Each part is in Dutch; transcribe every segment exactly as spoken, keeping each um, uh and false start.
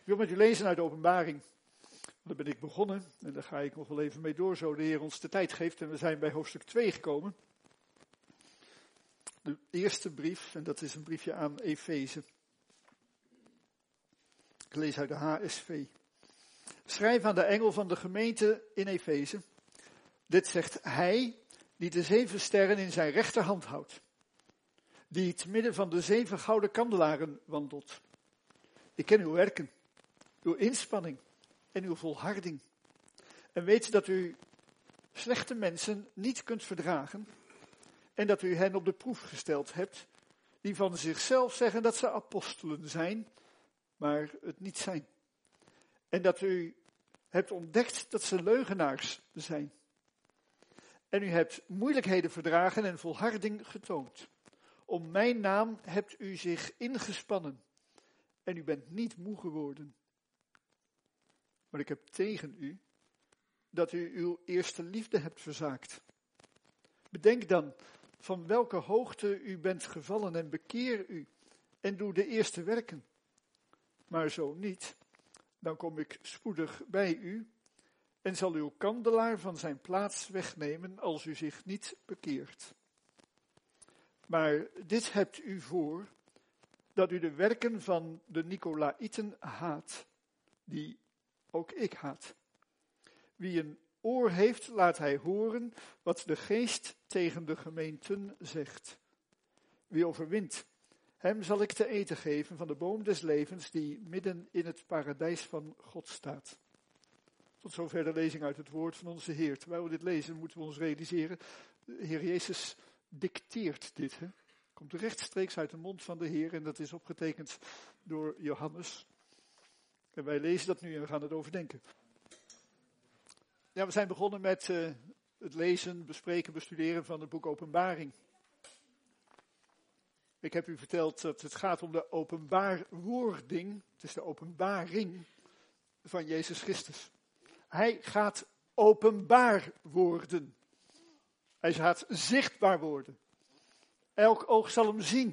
wil met u lezen uit de Openbaring. Daar ben ik begonnen en daar ga ik nog wel even mee door, zo de Heer ons de tijd geeft. En we zijn bij hoofdstuk twee gekomen. De eerste brief, en dat is een briefje aan Efeze. Ik lees uit de H S V. Schrijf aan de engel van de gemeente in Efeze. Dit zegt hij, die de zeven sterren in zijn rechterhand houdt. Die te midden van de zeven gouden kandelaren wandelt. Ik ken uw werken, uw inspanning en uw volharding. En weet dat u slechte mensen niet kunt verdragen. En dat u hen op de proef gesteld hebt, die van zichzelf zeggen dat ze apostelen zijn, maar het niet zijn. En dat u hebt ontdekt dat ze leugenaars zijn. En u hebt moeilijkheden verdragen en volharding getoond. Om mijn naam hebt u zich ingespannen. En u bent niet moe geworden. Maar ik heb tegen u dat u uw eerste liefde hebt verzaakt. Bedenk dan van welke hoogte u bent gevallen en bekeer u en doe de eerste werken. Maar zo niet, dan kom ik spoedig bij u en zal uw kandelaar van zijn plaats wegnemen als u zich niet bekeert. Maar dit hebt u voor, dat u de werken van de Nicolaïten haat, die ook ik haat. Wie een oor heeft, laat hij horen wat de geest tegen de gemeenten zegt. Wie overwint, hem zal ik te eten geven van de boom des levens die midden in het paradijs van God staat. Tot zover de lezing uit het woord van onze Heer. Terwijl we dit lezen, moeten we ons realiseren, de Heer Jezus dicteert dit. Hè? Komt rechtstreeks uit de mond van de Heer en dat is opgetekend door Johannes. En wij lezen dat nu en we gaan het overdenken. Ja, we zijn begonnen met uh, het lezen, bespreken, bestuderen van het boek Openbaring. Ik heb u verteld dat het gaat om de openbaarwording. Het is de openbaring van Jezus Christus. Hij gaat openbaar worden. Hij gaat zichtbaar worden. Elk oog zal hem zien.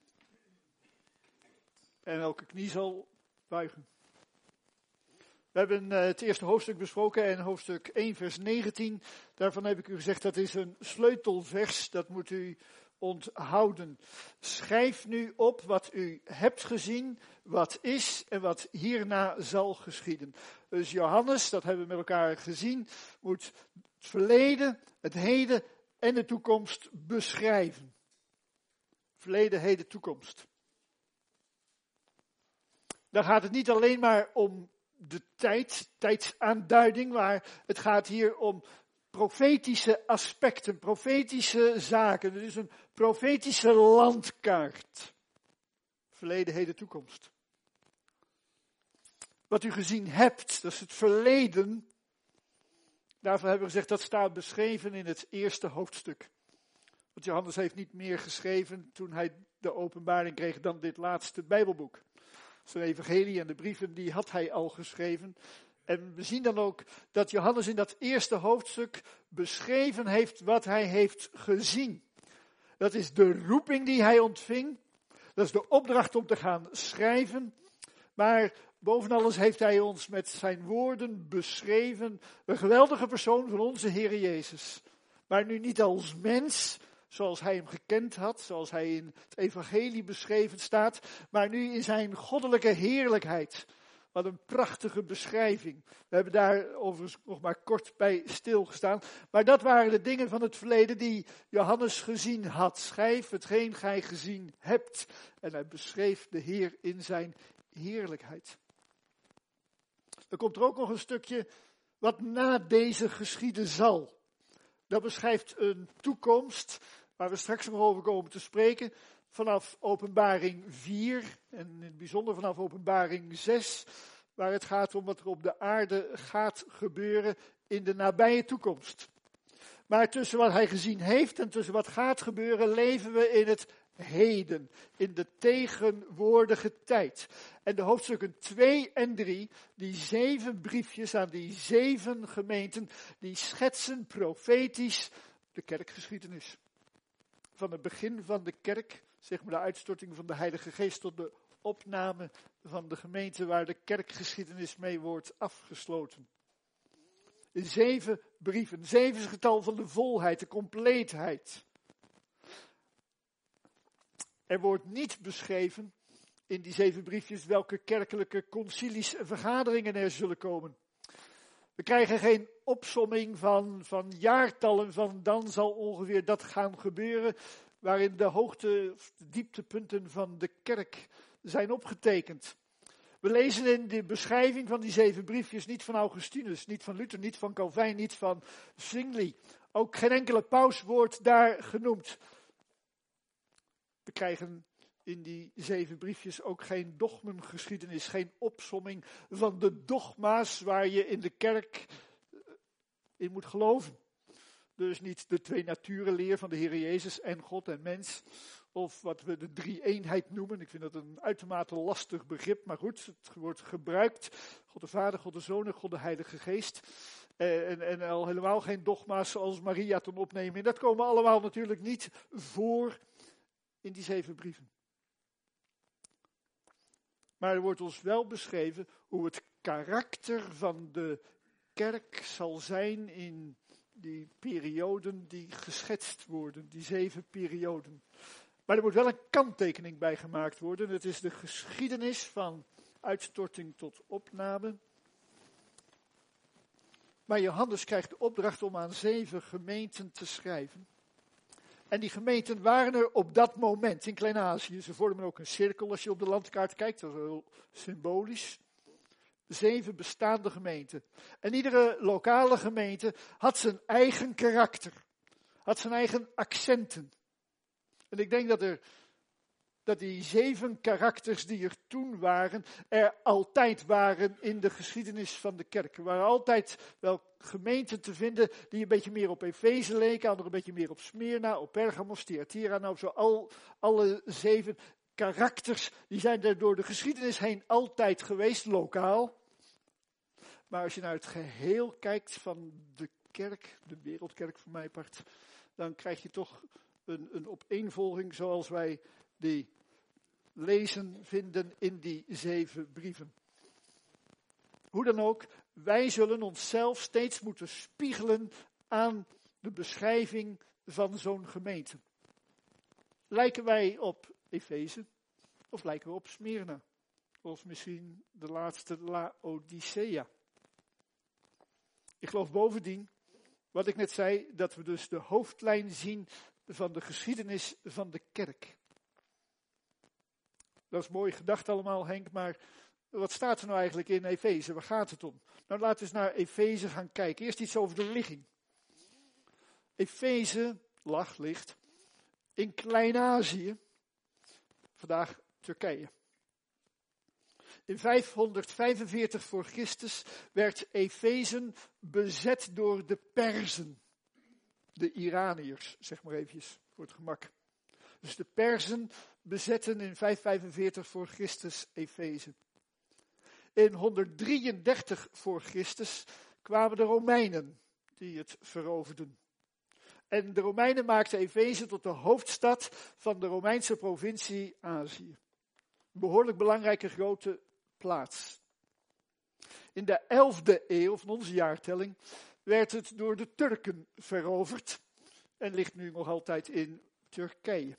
En elke knie zal buigen. We hebben uh, het eerste hoofdstuk besproken en hoofdstuk één vers negentien. Daarvan heb ik u gezegd dat is een sleutelvers. Dat moet u onthouden. Schrijf nu op wat u hebt gezien, wat is en wat hierna zal geschieden. Dus Johannes, dat hebben we met elkaar gezien, moet het verleden, het heden en de toekomst beschrijven. Verleden, heden, toekomst. Dan gaat het niet alleen maar om de tijd, tijdsaanduiding, maar het gaat hier om profetische aspecten, profetische zaken. Het is een profetische landkaart. Verleden, heden, toekomst. Wat u gezien hebt, dat is het verleden. Daarvan hebben we gezegd, dat staat beschreven in het eerste hoofdstuk. Want Johannes heeft niet meer geschreven toen hij de openbaring kreeg dan dit laatste Bijbelboek. Zijn evangelie en de brieven, die had hij al geschreven. En we zien dan ook dat Johannes in dat eerste hoofdstuk beschreven heeft wat hij heeft gezien. Dat is de roeping die hij ontving. Dat is de opdracht om te gaan schrijven. Maar boven alles heeft hij ons met zijn woorden beschreven. Een geweldige persoon van onze Heer Jezus. Maar nu niet als mens, zoals hij hem gekend had, zoals hij in het evangelie beschreven staat. Maar nu in zijn goddelijke heerlijkheid. Wat een prachtige beschrijving. We hebben daar overigens nog maar kort bij stilgestaan. Maar dat waren de dingen van het verleden die Johannes gezien had. Schrijf hetgeen gij gezien hebt. En hij beschreef de Heer in zijn heerlijkheid. Dan komt er ook nog een stukje wat na deze geschieden zal. Dat beschrijft een toekomst waar we straks nog over komen te spreken. Vanaf Openbaring vier en in het bijzonder vanaf Openbaring zes, waar het gaat om wat er op de aarde gaat gebeuren in de nabije toekomst. Maar tussen wat hij gezien heeft en tussen wat gaat gebeuren leven we in het heden, in de tegenwoordige tijd. En de hoofdstukken twee en drie, die zeven briefjes aan die zeven gemeenten, die schetsen profetisch de kerkgeschiedenis. Van het begin van de kerk, zeg maar de uitstorting van de Heilige Geest tot de opname van de gemeente waar de kerkgeschiedenis mee wordt afgesloten. In zeven brieven. Zeven is het getal van de volheid, de compleetheid. Er wordt niet beschreven in die zeven briefjes welke kerkelijke concilies en vergaderingen er zullen komen. We krijgen geen opsomming van, van jaartallen van dan zal ongeveer dat gaan gebeuren, waarin de hoogte, de dieptepunten van de kerk zijn opgetekend. We lezen in de beschrijving van die zeven briefjes niet van Augustinus, niet van Luther, niet van Calvijn, niet van Zwingli. Ook geen enkele paus wordt daar genoemd. We krijgen in die zeven briefjes ook geen dogmengeschiedenis, geen opsomming van de dogma's waar je in de kerk in moet geloven. Dus niet de twee naturenleer van de Heer Jezus en God en mens, of wat we de drie-eenheid noemen. Ik vind dat een uitermate lastig begrip, maar goed, het wordt gebruikt. God de Vader, God de Zoon en God de Heilige Geest. En, en al helemaal geen dogma's zoals Maria ten opnemen. En dat komen allemaal natuurlijk niet voor in die zeven brieven. Maar er wordt ons wel beschreven hoe het karakter van de kerk zal zijn in die perioden die geschetst worden, die zeven perioden. Maar er moet wel een kanttekening bij gemaakt worden. Het is de geschiedenis van uitstorting tot opname. Maar Johannes krijgt de opdracht om aan zeven gemeenten te schrijven. En die gemeenten waren er op dat moment in Klein-Azië. Ze vormen ook een cirkel als je op de landkaart kijkt. Dat is heel symbolisch. Zeven bestaande gemeenten. En iedere lokale gemeente had zijn eigen karakter. Had zijn eigen accenten. En ik denk dat, er, dat die zeven karakters die er toen waren, er altijd waren in de geschiedenis van de kerk. Er waren altijd wel gemeenten te vinden die een beetje meer op Efeze leken, andere een beetje meer op Smyrna, op Pergamos, Thyatira. Nou, zo al, alle zeven karakters, die zijn er door de geschiedenis heen altijd geweest, lokaal. Maar als je naar het geheel kijkt van de kerk, de wereldkerk voor mij part, dan krijg je toch een, een opeenvolging zoals wij die lezen vinden in die zeven brieven. Hoe dan ook, wij zullen onszelf steeds moeten spiegelen aan de beschrijving van zo'n gemeente. Lijken wij op Efeze of lijken we op Smyrna? Of misschien de laatste Laodicea? Ik geloof bovendien, wat ik net zei, dat we dus de hoofdlijn zien van de geschiedenis van de kerk. Dat is mooi gedacht allemaal, Henk, maar wat staat er nou eigenlijk in Efeze? Waar gaat het om? Nou, laten we eens naar Efeze gaan kijken. Eerst iets over de ligging. Efeze lag, ligt in Klein-Azië, vandaag Turkije. In vijfhonderdvijfenveertig voor Christus werd Efeze bezet door de Perzen. De Iraniërs, zeg maar eventjes, voor het gemak. Dus de Perzen bezetten in vijfhonderdvijfenveertig voor Christus Efeze. In honderddrieëndertig voor Christus kwamen de Romeinen die het veroverden. En de Romeinen maakten Efeze tot de hoofdstad van de Romeinse provincie Azië. Een behoorlijk belangrijke grote plaats. In de elfde eeuw van onze jaartelling werd het door de Turken veroverd en ligt nu nog altijd in Turkije.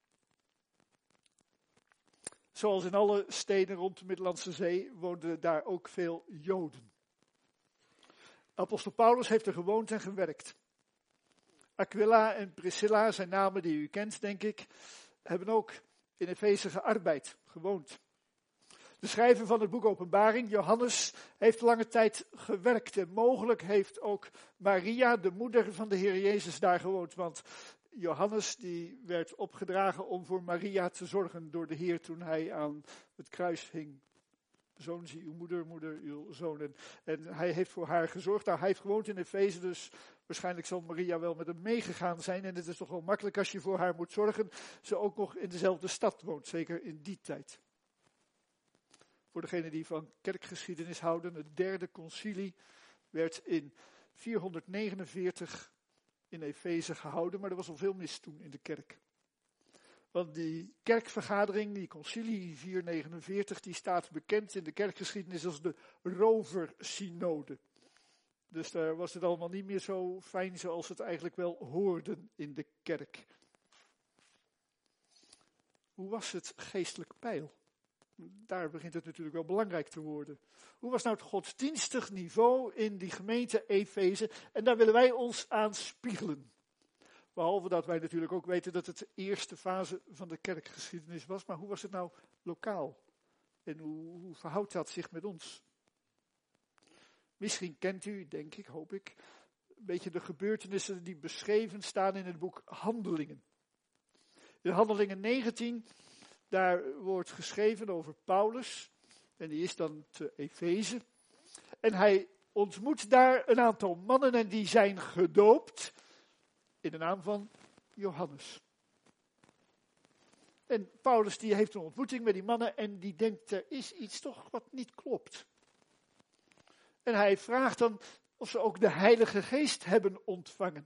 Zoals in alle steden rond de Middellandse Zee woonden daar ook veel Joden. Apostel Paulus heeft er gewoond en gewerkt. Aquila en Priscilla zijn namen die u kent, denk ik, hebben ook in Efeze gearbeid, gewoond. De schrijver van het boek Openbaring, Johannes, heeft lange tijd gewerkt. En mogelijk heeft ook Maria, de moeder van de Heer Jezus, daar gewoond. Want Johannes die werd opgedragen om voor Maria te zorgen door de Heer toen hij aan het kruis hing. Zoon zie uw moeder, moeder uw zoon. En, en hij heeft voor haar gezorgd. Nou, hij heeft gewoond in Efeze, dus waarschijnlijk zal Maria wel met hem meegegaan zijn. En het is toch wel makkelijk als je voor haar moet zorgen. Ze ook nog in dezelfde stad woont, zeker in die tijd. Voor degenen die van kerkgeschiedenis houden, het derde concilie werd in vierhonderdnegenenveertig in Efeze gehouden, maar er was al veel mis toen in de kerk. Want die kerkvergadering, die concilie vierhonderdnegenenveertig, die staat bekend in de kerkgeschiedenis als de roversinode. Dus daar was het allemaal niet meer zo fijn zoals het eigenlijk wel hoorden in de kerk. Hoe was het geestelijk peil? Daar begint het natuurlijk wel belangrijk te worden. Hoe was nou het godsdienstig niveau in die gemeente Efeze? En daar willen wij ons aan spiegelen. Behalve dat wij natuurlijk ook weten dat het de eerste fase van de kerkgeschiedenis was. Maar hoe was het nou lokaal? En hoe, hoe verhoudt dat zich met ons? Misschien kent u, denk ik, hoop ik, een beetje de gebeurtenissen die beschreven staan in het boek Handelingen. In Handelingen negentien, daar wordt geschreven over Paulus. En die is dan te Efeze. En hij ontmoet daar een aantal mannen en die zijn gedoopt in de naam van Johannes. En Paulus die heeft een ontmoeting met die mannen en die denkt, er is iets toch wat niet klopt. En hij vraagt dan of ze ook de Heilige Geest hebben ontvangen.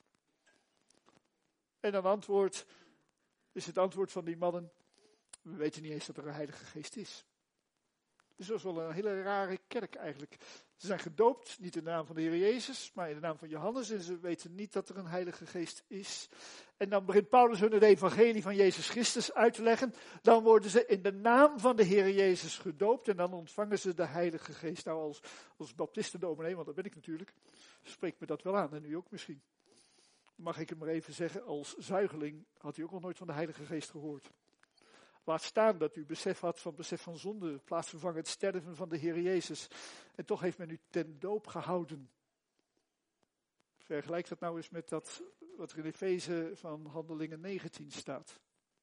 En dan antwoord, is het antwoord van die mannen, we weten niet eens dat er een Heilige Geest is. Dus dat is wel een hele rare kerk eigenlijk. Ze zijn gedoopt, niet in de naam van de Heer Jezus, maar in de naam van Johannes. En ze weten niet dat er een Heilige Geest is. En dan begint Paulus hun het evangelie van Jezus Christus uit te leggen. Dan worden ze in de naam van de Heer Jezus gedoopt. En dan ontvangen ze de Heilige Geest. Nou, als, als baptistendominee, want dat ben ik natuurlijk, spreekt me dat wel aan. En u ook misschien. Mag ik het maar even zeggen, als zuigeling had u ook nog nooit van de Heilige Geest gehoord. Laat staan dat u besef had van besef van zonde, plaatsvervangend sterven van de Heer Jezus. En toch heeft men u ten doop gehouden. Vergelijk dat nou eens met dat wat er in Efeze van Handelingen negentien staat.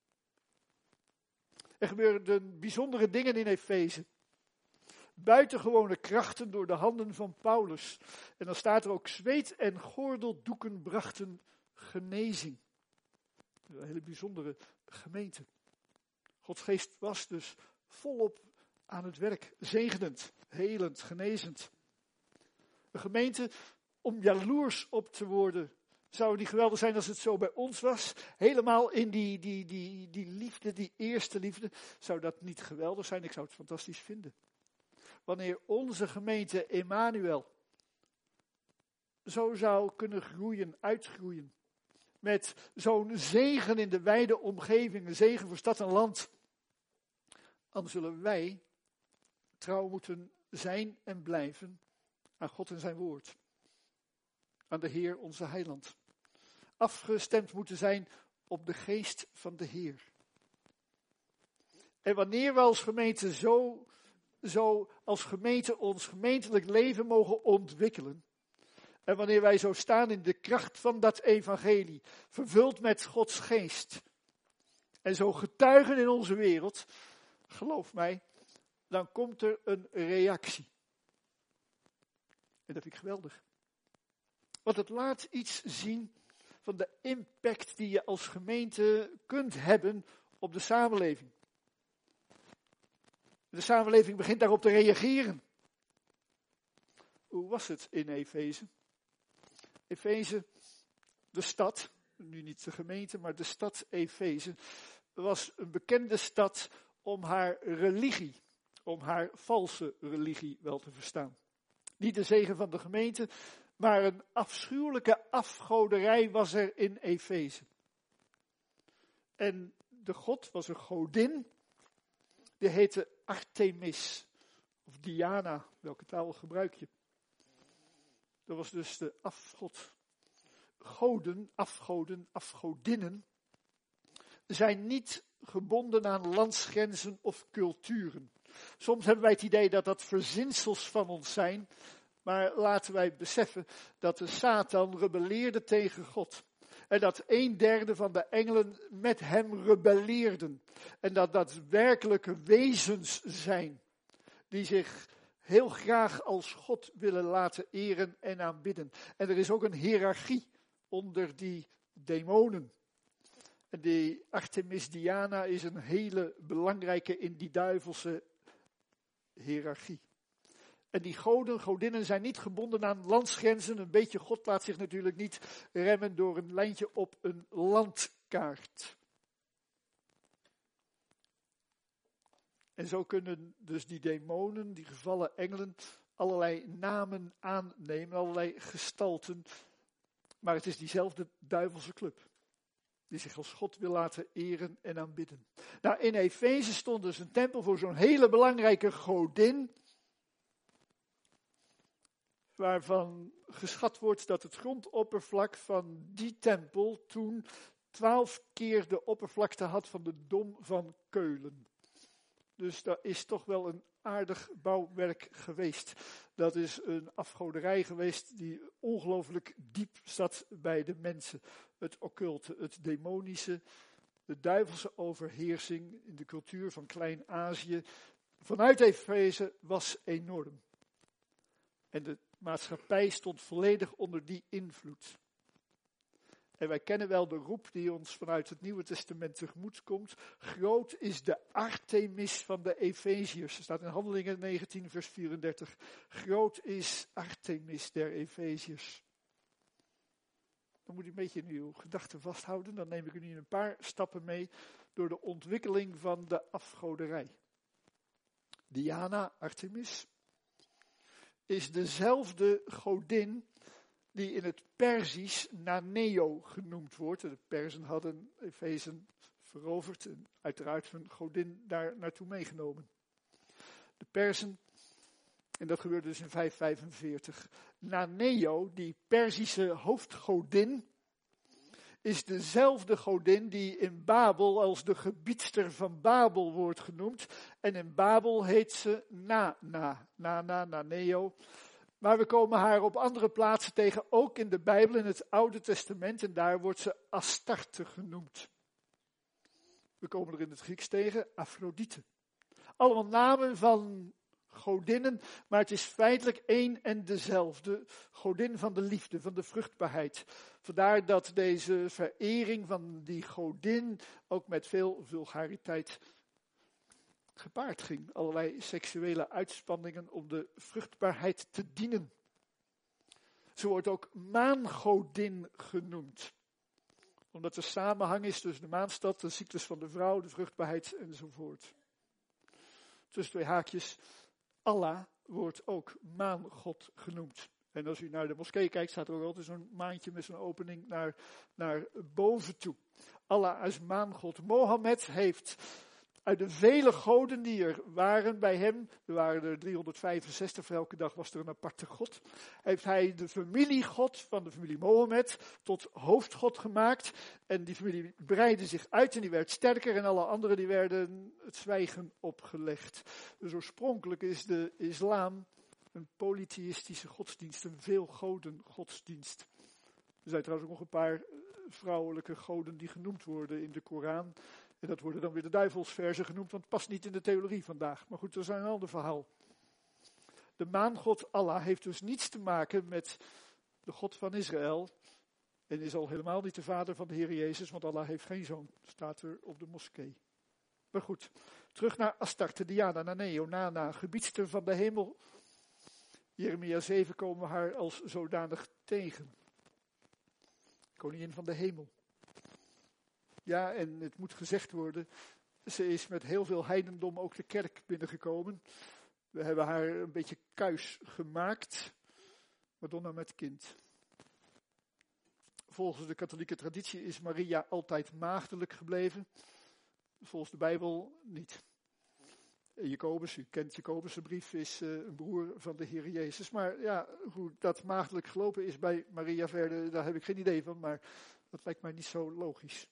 Er gebeurden bijzondere dingen in Efeze. Buitengewone krachten door de handen van Paulus. En dan staat er ook zweet en gordeldoeken brachten genezing. Een hele bijzondere gemeente. Gods geest was dus volop aan het werk, zegenend, helend, genezend. Een gemeente om jaloers op te worden. Zou die geweldig zijn als het zo bij ons was? Helemaal in die, die, die, die liefde, die eerste liefde. Zou dat niet geweldig zijn? Ik zou het fantastisch vinden. Wanneer onze gemeente Emmanuel zo zou kunnen groeien, uitgroeien. Met zo'n zegen in de wijde omgeving, een zegen voor stad en land. Dan zullen wij trouw moeten zijn en blijven aan God en zijn woord. Aan de Heer onze heiland. Afgestemd moeten zijn op de geest van de Heer. En wanneer we als gemeente zo, zo als gemeente ons gemeentelijk leven mogen ontwikkelen. En wanneer wij zo staan in de kracht van dat evangelie, vervuld met Gods geest, en zo getuigen in onze wereld, geloof mij, dan komt er een reactie. En dat vind ik geweldig. Want het laat iets zien van de impact die je als gemeente kunt hebben op de samenleving. De samenleving begint daarop te reageren. Hoe was het in Efeze? Efeze, de stad, nu niet de gemeente, maar de stad Efeze, was een bekende stad om haar religie, om haar valse religie wel te verstaan. Niet de zegen van de gemeente, maar een afschuwelijke afgoderij was er in Efeze. En de god was een godin, die heette Artemis, of Diana, welke taal gebruik je? Dat was dus de afgod. Goden, afgoden, afgodinnen zijn niet gebonden aan landsgrenzen of culturen. Soms hebben wij het idee dat dat verzinsels van ons zijn, maar laten wij beseffen dat de Satan rebelleerde tegen God. En dat een derde van de engelen met hem rebelleerden. En dat dat werkelijke wezens zijn die zich heel graag als God willen laten eren en aanbidden. En er is ook een hiërarchie onder die demonen. En die Artemis Diana is een hele belangrijke in die duivelse hiërarchie. En die goden, godinnen zijn niet gebonden aan landsgrenzen. Een beetje God laat zich natuurlijk niet remmen door een lijntje op een landkaart. En zo kunnen dus die demonen, die gevallen engelen, allerlei namen aannemen, allerlei gestalten. Maar het is diezelfde duivelse club, die zich als God wil laten eren en aanbidden. Nou, in Efeze stond dus een tempel voor zo'n hele belangrijke godin, waarvan geschat wordt dat het grondoppervlak van die tempel toen twaalf keer de oppervlakte had van de Dom van Keulen. Dus dat is toch wel een aardig bouwwerk geweest. Dat is een afgoderij geweest die ongelooflijk diep zat bij de mensen. Het occulte, het demonische, de duivelse overheersing in de cultuur van Klein-Azië vanuit Efeze was enorm. En de maatschappij stond volledig onder die invloed. En wij kennen wel de roep die ons vanuit het Nieuwe Testament tegemoet komt. Groot is de Artemis van de Efeziërs. Er staat in Handelingen negentien vers vierendertig. Groot is Artemis der Efeziërs. Dan moet u een beetje in uw gedachten vasthouden. Dan neem ik u nu een paar stappen mee door de ontwikkeling van de afgoderij. Diana, Artemis, is dezelfde godin die in het Perzisch Naneo genoemd wordt. De Perzen hadden Efezen veroverd en uiteraard hun godin daar naartoe meegenomen. De Perzen, en dat gebeurde dus in vijfhonderdvijfenveertig. Naneo, die Perzische hoofdgodin, is dezelfde godin die in Babel als de gebiedster van Babel wordt genoemd. En in Babel heet ze Nana, Nana, Naneo. Maar we komen haar op andere plaatsen tegen, ook in de Bijbel, in het Oude Testament. En daar wordt ze Astarte genoemd. We komen er in het Grieks tegen, Afrodite. Allemaal namen van godinnen, maar het is feitelijk één en dezelfde. Godin van de liefde, van de vruchtbaarheid. Vandaar dat deze verering van die godin ook met veel vulgariteit gepaard ging. Allerlei seksuele uitspanningen om de vruchtbaarheid te dienen. Ze wordt ook maangodin genoemd. Omdat er samenhang is tussen de maanstad, de cyclus van de vrouw, de vruchtbaarheid enzovoort. Tussen twee haakjes, Allah wordt ook maangod genoemd. En als u naar de moskee kijkt, staat er ook altijd zo'n maantje met zo'n opening naar, naar boven toe. Allah is maangod. Mohammed heeft uit de vele goden die er waren bij hem, er waren er driehonderdvijfenzestig, voor elke dag was er een aparte god, heeft hij de familiegod van de familie Mohammed tot hoofdgod gemaakt. En die familie breidde zich uit en die werd sterker en alle anderen die werden het zwijgen opgelegd. Dus oorspronkelijk is de islam een polytheïstische godsdienst, een veelgoden godsdienst. Er zijn trouwens ook nog een paar vrouwelijke goden die genoemd worden in de Koran. En dat worden dan weer de duivelsverzen genoemd, want het past niet in de theologie vandaag. Maar goed, dat is een ander verhaal. De maangod Allah heeft dus niets te maken met de God van Israël. En is al helemaal niet de vader van de Heer Jezus, want Allah heeft geen zoon. Staat er op de moskee. Maar goed, terug naar Astarte, Diana, Naneo, Nana, gebiedster van de hemel. Jeremia zeven komen we haar als zodanig tegen. Koningin van de hemel. Ja, en het moet gezegd worden, ze is met heel veel heidendom ook de kerk binnengekomen. We hebben haar een beetje kuis gemaakt. Madonna met kind. Volgens de katholieke traditie is Maria altijd maagdelijk gebleven. Volgens de Bijbel niet. Jacobus, u kent Jacobus, de brief is uh, een broer van de Heer Jezus. Maar ja, hoe dat maagdelijk gelopen is bij Maria verder, daar heb ik geen idee van. Maar dat lijkt mij niet zo logisch.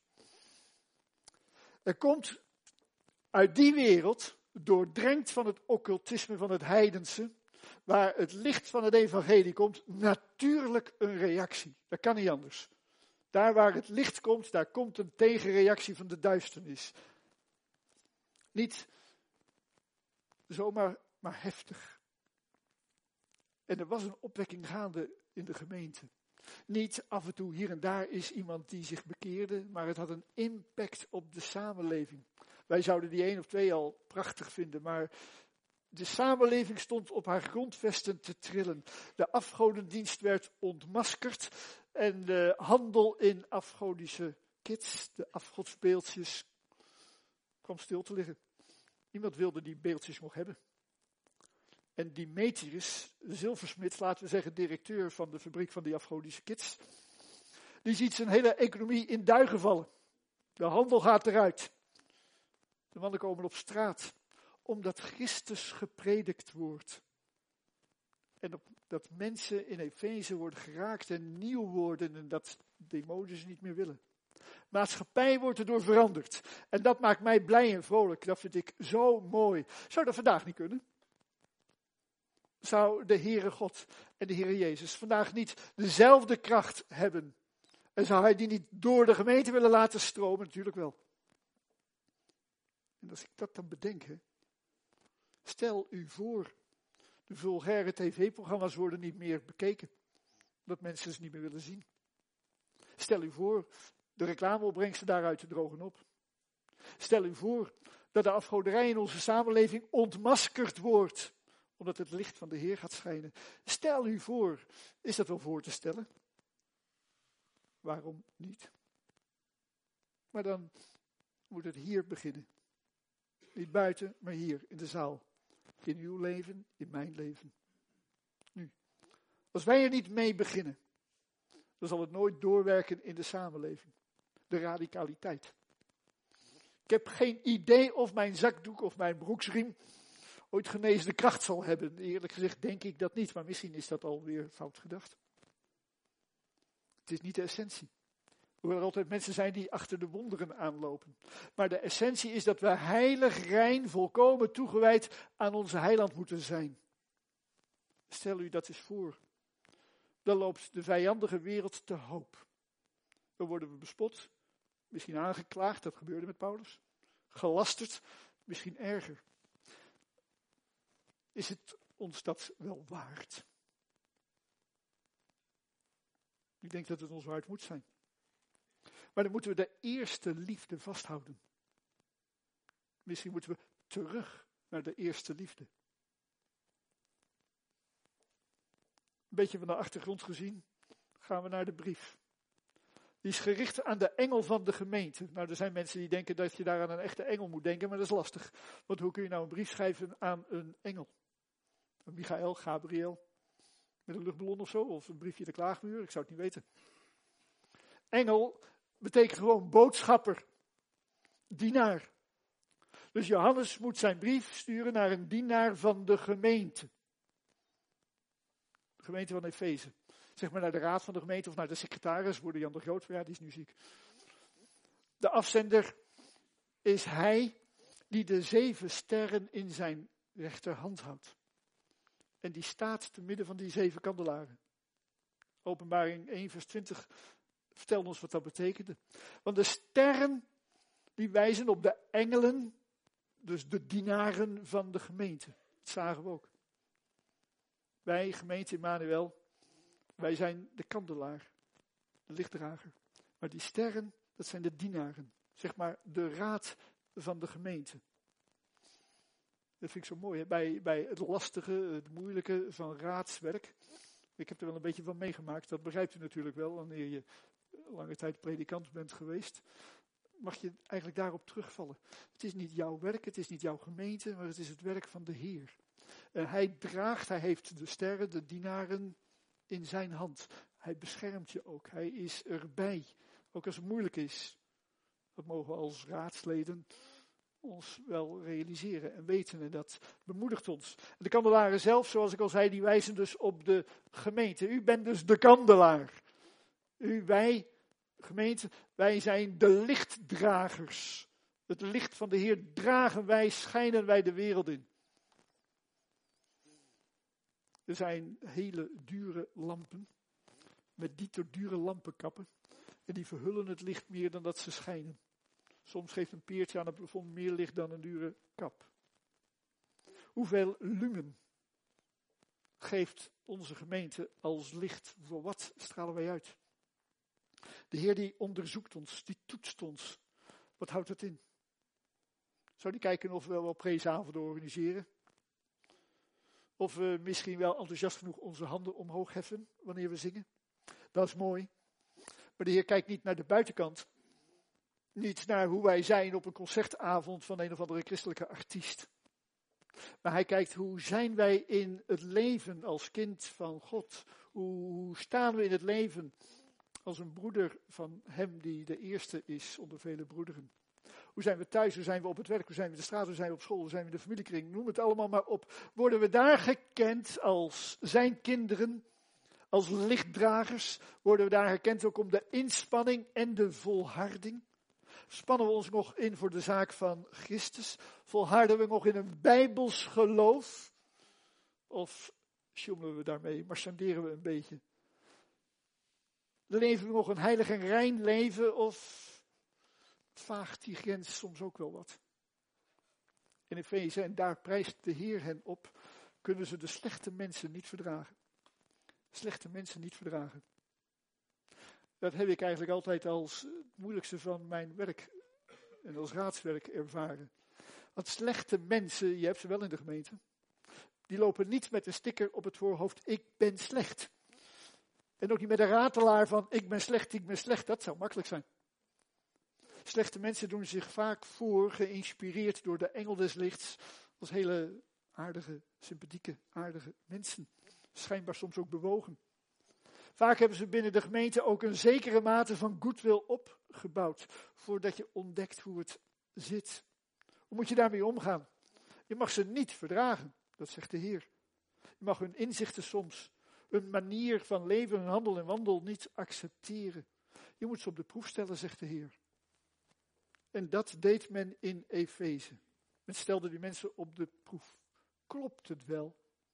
Er komt uit die wereld, doordrenkt van het occultisme van het heidense, waar het licht van het evangelie komt, natuurlijk een reactie. Dat kan niet anders. Daar waar het licht komt, daar komt een tegenreactie van de duisternis. Niet zomaar, maar heftig. En er was een opwekking gaande in de gemeente. Niet af en toe hier en daar is iemand die zich bekeerde, maar het had een impact op de samenleving. Wij zouden die één of twee al prachtig vinden, maar de samenleving stond op haar grondvesten te trillen. De afgodendienst werd ontmaskerd en de handel in afgodische kits, de afgodsbeeldjes, kwam stil te liggen. Niemand wilde die beeldjes nog hebben. En Demetrius, de zilversmid, laten we zeggen directeur van de fabriek van die Afrodische kids, die ziet zijn hele economie in duigen vallen. De handel gaat eruit. De mannen komen op straat, omdat Christus gepredikt wordt. En op, dat mensen in Efeze worden geraakt en nieuw worden en dat demonen ze niet meer willen. Maatschappij wordt erdoor veranderd. En dat maakt mij blij en vrolijk. Dat vind ik zo mooi. Zou dat vandaag niet kunnen? Zou de Heere God en de Heere Jezus vandaag niet dezelfde kracht hebben? En zou hij die niet door de gemeente willen laten stromen? Natuurlijk wel. En als ik dat dan bedenk, hè, stel u voor, de vulgaire tv-programma's worden niet meer bekeken. Dat mensen ze niet meer willen zien. Stel u voor, de reclameopbrengsten daaruit te drogen op. Stel u voor dat de afgoderij in onze samenleving ontmaskerd wordt, omdat het licht van de Heer gaat schijnen. Stel u voor, is dat wel voor te stellen? Waarom niet? Maar dan moet het hier beginnen. Niet buiten, maar hier in de zaal. In uw leven, in mijn leven. Nu. Als wij er niet mee beginnen, dan zal het nooit doorwerken in de samenleving. De radicaliteit. Ik heb geen idee of mijn zakdoek of mijn broeksriem ooit genezende kracht zal hebben. Eerlijk gezegd denk ik dat niet, maar misschien is dat alweer fout gedacht. Het is niet de essentie. Hoewel er altijd mensen zijn die achter de wonderen aanlopen. Maar de essentie is dat we heilig, rein, volkomen toegewijd aan onze heiland moeten zijn. Stel u dat eens voor. Dan loopt de vijandige wereld te hoop. Dan worden we bespot, misschien aangeklaagd, dat gebeurde met Paulus. Gelasterd, misschien erger. Is het ons dat wel waard? Ik denk dat het ons waard moet zijn. Maar dan moeten we de eerste liefde vasthouden. Misschien moeten we terug naar de eerste liefde. Een beetje van de achtergrond gezien, gaan we naar de brief. Die is gericht aan de engel van de gemeente. Nou, er zijn mensen die denken dat je daar aan een echte engel moet denken, maar dat is lastig. Want hoe kun je nou een brief schrijven aan een engel? Een Michael, Gabriel, met een luchtballon of zo, of een briefje de klaagmuur, ik zou het niet weten. Engel betekent gewoon boodschapper, dienaar. Dus Johannes moet zijn brief sturen naar een dienaar van de gemeente. De gemeente van Efeze. Zeg maar naar de raad van de gemeente of naar de secretaris, worden Jan de Groot, ja die is nu ziek. De afzender is hij die de zeven sterren in zijn rechterhand houdt. En die staat te midden van die zeven kandelaren. Openbaring één vers twintig vertelt ons wat dat betekende. Want de sterren die wijzen op de engelen, dus de dienaren van de gemeente. Dat zagen we ook. Wij, gemeente Immanuel, wij zijn de kandelaar, de lichtdrager. Maar die sterren, dat zijn de dienaren. Zeg maar de raad van de gemeente. Dat vind ik zo mooi, hè? Bij, bij het lastige, het moeilijke van raadswerk. Ik heb er wel een beetje van meegemaakt, dat begrijpt u natuurlijk wel, wanneer je lange tijd predikant bent geweest. Mag je eigenlijk daarop terugvallen. Het is niet jouw werk, het is niet jouw gemeente, maar het is het werk van de Heer. En hij draagt, hij heeft de sterren, de dienaren in zijn hand. Hij beschermt je ook, hij is erbij. Ook als het moeilijk is. Dat mogen we als raadsleden ons wel realiseren en weten. En dat bemoedigt ons. En de kandelaren zelf, zoals ik al zei, die wijzen dus op de gemeente. U bent dus de kandelaar. U, wij, gemeente, wij zijn de lichtdragers. Het licht van de Heer dragen wij, schijnen wij de wereld in. Er zijn hele dure lampen, met dieter dure lampenkappen. En die verhullen het licht meer dan dat ze schijnen. Soms geeft een peertje aan het plafond meer licht dan een dure kap. Hoeveel lumen geeft onze gemeente als licht? Voor wat stralen wij uit? De Heer die onderzoekt ons, die toetst ons. Wat houdt dat in? Zou die kijken of we wel preesavonden organiseren? Of we misschien wel enthousiast genoeg onze handen omhoog heffen wanneer we zingen? Dat is mooi. Maar de Heer kijkt niet naar de buitenkant. niet naar hoe wij zijn op een concertavond van een of andere christelijke artiest. Maar hij kijkt hoe zijn wij in het leven als kind van God. Hoe staan we in het leven als een broeder van hem die de eerste is onder vele broederen. Hoe zijn we thuis, hoe zijn we op het werk, hoe zijn we in de straat, hoe zijn we op school, hoe zijn we in de familiekring. Noem het allemaal maar op. Worden we daar gekend als zijn kinderen, als lichtdragers? Worden we daar herkend ook om de inspanning en de volharding? Spannen we ons nog in voor de zaak van Christus? Volharden we nog in een bijbels geloof? Of sjoemelen we daarmee, marchanderen we een beetje? Leven we nog een heilig en rein leven of vaagt die grens soms ook wel wat? In Efeze, en daar prijst de Heer hen op, kunnen ze de slechte mensen niet verdragen. Slechte mensen niet verdragen. Dat heb ik eigenlijk altijd als het moeilijkste van mijn werk en als raadswerk ervaren. Want slechte mensen, je hebt ze wel in de gemeente, die lopen niet met een sticker op het voorhoofd, ik ben slecht. En ook niet met een ratelaar van, ik ben slecht, ik ben slecht, dat zou makkelijk zijn. Slechte mensen doen zich vaak voor, geïnspireerd door de engel des lichts, als hele aardige, sympathieke, aardige mensen. Schijnbaar soms ook bewogen. Vaak hebben ze binnen de gemeente ook een zekere mate van goodwill opgebouwd, voordat je ontdekt hoe het zit. Hoe moet je daarmee omgaan? Je mag ze niet verdragen, dat zegt de Heer. Je mag hun inzichten soms, hun manier van leven, hun handel en wandel niet accepteren. Je moet ze op de proef stellen, zegt de Heer. En dat deed men in Efeze. Men stelde die mensen op de proef. Klopt het wel?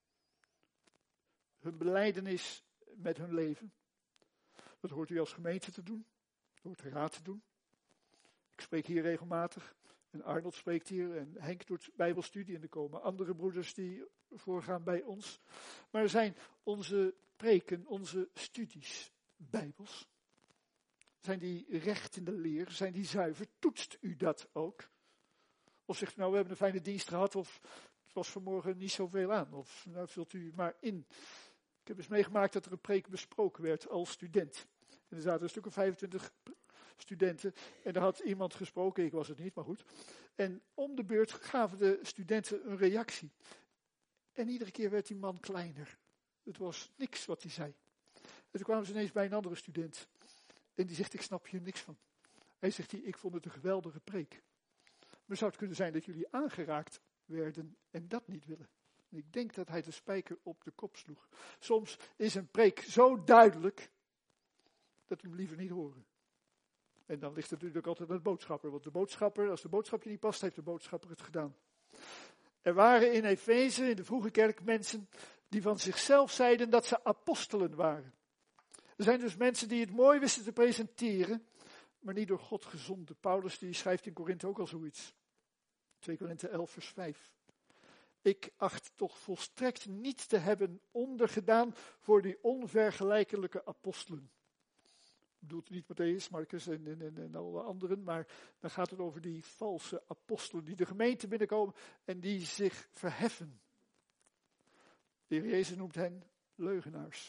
Hun belijdenis met hun leven. Dat hoort u als gemeente te doen. Dat hoort de raad te doen. Ik spreek hier regelmatig. En Arnold spreekt hier. En Henk doet bijbelstudie. En er komen andere broeders die voorgaan bij ons. Maar er zijn onze preken, onze studies bijbels. Zijn die recht in de leer? Zijn die zuiver? Toetst u dat ook? Of zegt u nou, we hebben een fijne dienst gehad, of het was vanmorgen niet zoveel aan. Of nou vult u maar in. Ik heb eens meegemaakt dat er een preek besproken werd als student. En er zaten een stuk of vijfentwintig studenten. En er had iemand gesproken, ik was het niet, maar goed. En om de beurt gaven de studenten een reactie. En iedere keer werd die man kleiner. Het was niks wat hij zei. En toen kwamen ze ineens bij een andere student. En die zegt, ik snap hier niks van. Hij zegt, ik vond het een geweldige preek. Maar zou het kunnen zijn dat jullie aangeraakt werden en dat niet willen? En ik denk dat hij de spijker op de kop sloeg. Soms is een preek zo duidelijk dat we hem liever niet horen. En dan ligt het natuurlijk altijd aan de boodschapper. Want de boodschapper, als de boodschap je niet past, heeft de boodschapper het gedaan. Er waren in Efeze, in de vroege kerk, mensen die van zichzelf zeiden dat ze apostelen waren. Er zijn dus mensen die het mooi wisten te presenteren, maar niet door God gezonden. Paulus die schrijft in Korinthe ook al zoiets. twee Korinthe elf vers vijf. Ik acht toch volstrekt niet te hebben ondergedaan voor die onvergelijkelijke apostelen. Ik bedoel niet Matthäus, Marcus en, en, en, en alle anderen, maar dan gaat het over die valse apostelen die de gemeente binnenkomen en die zich verheffen. De Heer Jezus noemt hen leugenaars.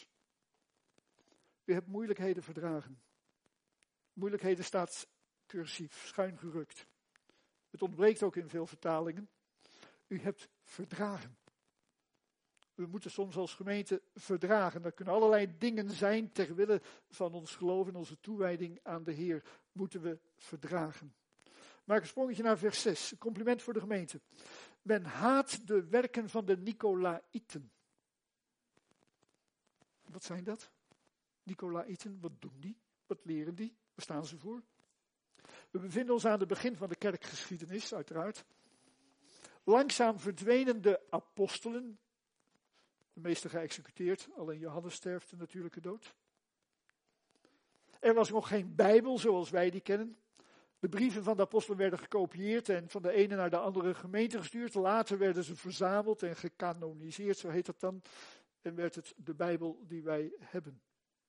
U hebt moeilijkheden verdragen. Moeilijkheden staat cursief, schuin gerukt. Het ontbreekt ook in veel vertalingen. U hebt verdragen. We moeten soms als gemeente verdragen. Dat kunnen allerlei dingen zijn ter wille van ons geloof en onze toewijding aan de Heer. Moeten we verdragen. Maak een sprongetje naar vers zes. Een compliment voor de gemeente. Men haat de werken van de Nicolaïten. Wat zijn dat? Nicolaïten, wat doen die? Wat leren die? Waar staan ze voor? We bevinden ons aan het begin van de kerkgeschiedenis, uiteraard. Langzaam verdwenen de apostelen. De meeste geëxecuteerd, alleen Johannes sterft de natuurlijke dood. Er was nog geen Bijbel zoals wij die kennen. De brieven van de apostelen werden gekopieerd en van de ene naar de andere gemeente gestuurd. Later werden ze verzameld en gecanoniseerd, zo heet dat dan. En werd het de Bijbel die wij hebben.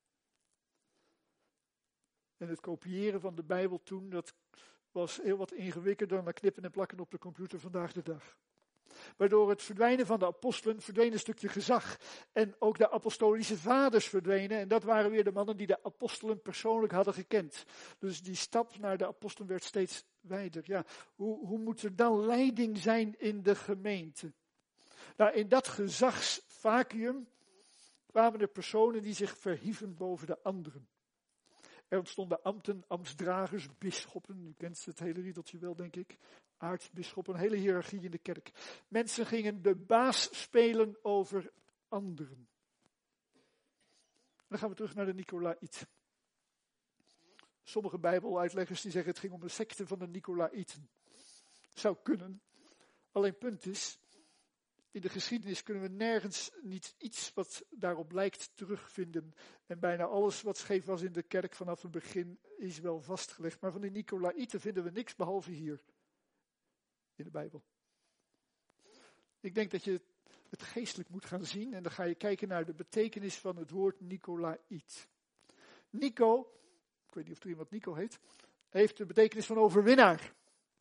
En het kopiëren van de Bijbel toen, dat was heel wat ingewikkelder dan knippen en plakken op de computer vandaag de dag. Maar door het verdwijnen van de apostelen verdween een stukje gezag. En ook de apostolische vaders verdwenen. En dat waren weer de mannen die de apostelen persoonlijk hadden gekend. Dus die stap naar de apostelen werd steeds wijder. Ja, hoe, hoe moet er dan leiding zijn in de gemeente? Nou, in dat gezagsvacuüm kwamen er personen die zich verhieven boven de anderen. Er ontstonden ambten, ambtsdragers, bisschoppen. U kent het hele riedeltje wel, denk ik. Aartsbisschoppen, een hele hiërarchie in de kerk. Mensen gingen de baas spelen over anderen. Dan gaan we terug naar de Nicolaïten. Sommige bijbeluitleggers die zeggen het ging om een secte van de Nicolaïten. Zou kunnen. Alleen punt is, in de geschiedenis kunnen we nergens niet iets wat daarop lijkt terugvinden. En bijna alles wat scheef was in de kerk vanaf het begin is wel vastgelegd. Maar van de Nicolaïten vinden we niks behalve hier. In de Bijbel. Ik denk dat je het geestelijk moet gaan zien. En dan ga je kijken naar de betekenis van het woord Nicolaït. Nico, ik weet niet of er iemand Nico heet, heeft de betekenis van overwinnaar.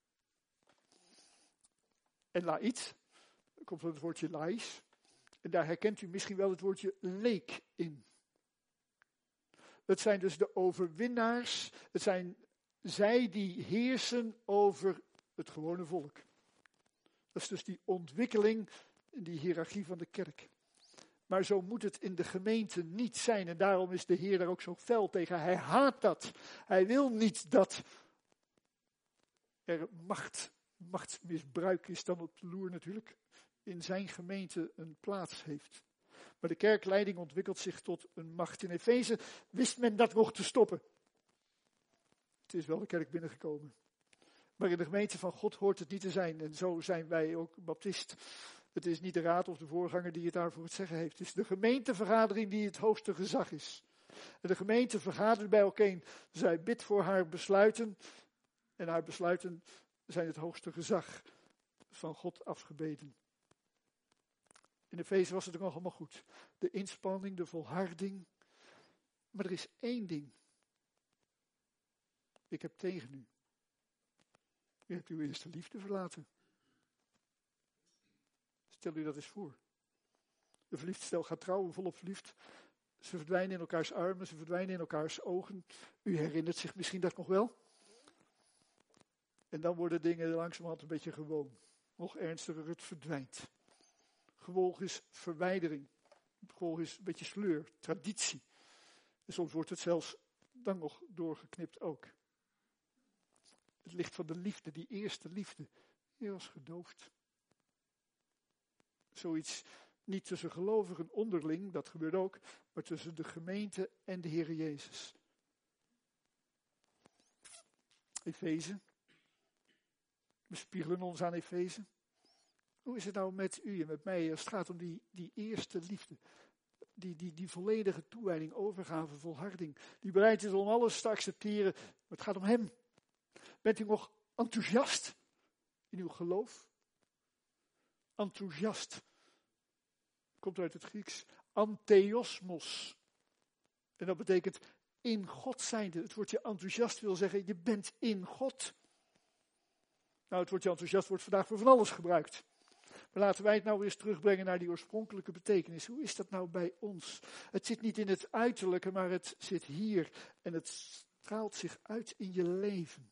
En laït komt van het woordje lais. En daar herkent u misschien wel het woordje leek in. Het zijn dus de overwinnaars. Het zijn zij die heersen over het gewone volk. Dat is dus die ontwikkeling in die hiërarchie van de kerk. Maar zo moet het in de gemeente niet zijn. En daarom is de Heer daar ook zo fel tegen. Hij haat dat. Hij wil niet dat er macht, machtsmisbruik is dan op de loer natuurlijk. In zijn gemeente een plaats heeft. Maar de kerkleiding ontwikkelt zich tot een macht. In Efeze wist men dat nog te stoppen. Het is wel de kerk binnengekomen. Maar in de gemeente van God hoort het niet te zijn. En zo zijn wij ook baptist. Het is niet de raad of de voorganger die het daarvoor het zeggen heeft. Het is de gemeentevergadering die het hoogste gezag is. En de gemeente vergadert bij elkaar. Zij bidt voor haar besluiten. En haar besluiten zijn het hoogste gezag van God afgebeden. In Efeze was het ook nog allemaal goed. De inspanning, de volharding. Maar er is één ding. Ik heb tegen u. U hebt uw eerste liefde verlaten. Stel u dat eens voor. Een verliefd stel gaat trouwen, volop verliefd. Ze verdwijnen in elkaars armen, ze verdwijnen in elkaars ogen. U herinnert zich misschien dat nog wel. En dan worden dingen langzamerhand een beetje gewoon. Nog ernstiger, het verdwijnt. Gevolg is verwijdering. Gevolg is een beetje sleur, traditie. En soms wordt het zelfs dan nog doorgeknipt ook. Het licht van de liefde, die eerste liefde, die was gedoofd. Zoiets niet tussen gelovigen onderling, dat gebeurt ook, maar tussen de gemeente en de Heer Jezus. Efeze. We spiegelen ons aan Efeze. Hoe is het nou met u en met mij als het gaat om die, die eerste liefde? Die, die, die volledige toewijding, overgave, volharding. Die bereid is om alles te accepteren. Maar het gaat om hem. Bent u nog enthousiast in uw geloof? Enthousiast. Komt uit het Grieks. Antheosmos. En dat betekent in God zijnde. Het woordje enthousiast wil zeggen, je bent in God. Nou, het woordje enthousiast wordt vandaag voor van alles gebruikt. Maar laten wij het nou eens terugbrengen naar die oorspronkelijke betekenis. Hoe is dat nou bij ons? Het zit niet in het uiterlijke, maar het zit hier. En het straalt zich uit in je leven.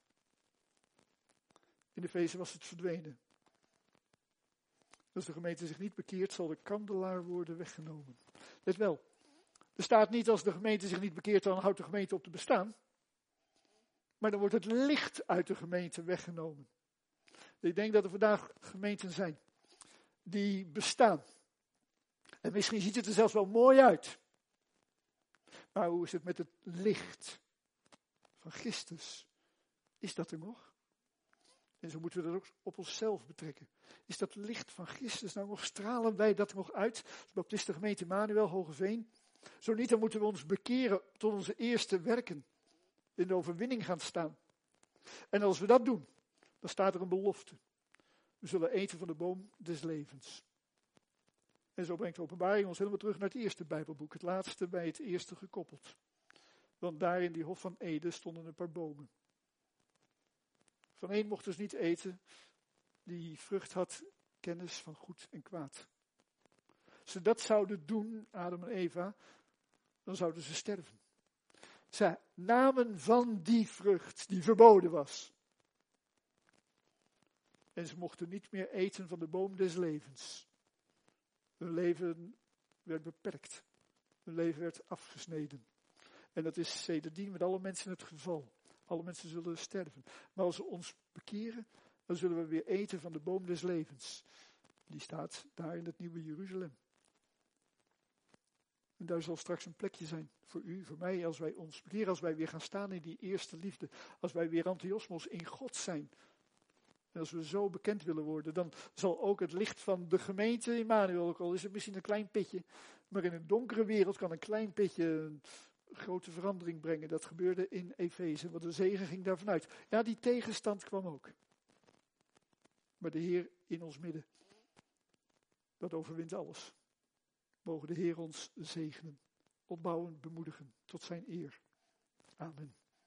In Efeze was het verdwenen. Als de gemeente zich niet bekeert, zal de kandelaar worden weggenomen. Let wel, er staat niet als de gemeente zich niet bekeert, dan houdt de gemeente op te bestaan. Maar dan wordt het licht uit de gemeente weggenomen. Ik denk dat er vandaag gemeenten zijn die bestaan. En misschien ziet het er zelfs wel mooi uit. Maar hoe is het met het licht van Christus? Is dat er nog? En zo moeten we dat ook op onszelf betrekken. Is dat licht van Christus nou nog, stralen wij dat nog uit? Als Baptiste gemeente Emmanuel, Hogeveen. Zo niet, dan moeten we ons bekeren tot onze eerste werken. In de overwinning gaan staan. En als we dat doen, dan staat er een belofte. We zullen eten van de boom des levens. En zo brengt de Openbaring ons helemaal terug naar het eerste Bijbelboek. Het laatste bij het eerste gekoppeld. Want daar in die Hof van Eden stonden een paar bomen. Van één mocht dus niet eten. Die vrucht had kennis van goed en kwaad. Als ze dat zouden doen, Adam en Eva, dan zouden ze sterven. Ze namen van die vrucht die verboden was. En ze mochten niet meer eten van de boom des levens. Hun leven werd beperkt. Hun leven werd afgesneden. En dat is sedertdien met alle mensen het geval. Alle mensen zullen sterven. Maar als we ons bekeren, dan zullen we weer eten van de boom des levens. Die staat daar in het nieuwe Jeruzalem. En daar zal straks een plekje zijn voor u, voor mij, als wij ons bekeren, als wij weer gaan staan in die eerste liefde. Als wij weer antiosmos in God zijn. En als we zo bekend willen worden, dan zal ook het licht van de gemeente Immanuel, ook al is het misschien een klein pitje, maar in een donkere wereld kan een klein pitje een grote verandering brengen. Dat gebeurde in Efeze, want de zegen ging daarvan uit. Ja, die tegenstand kwam ook. Maar de Heer in ons midden, dat overwint alles. Mogen de Heer ons zegenen, opbouwen, bemoedigen, tot zijn eer. Amen.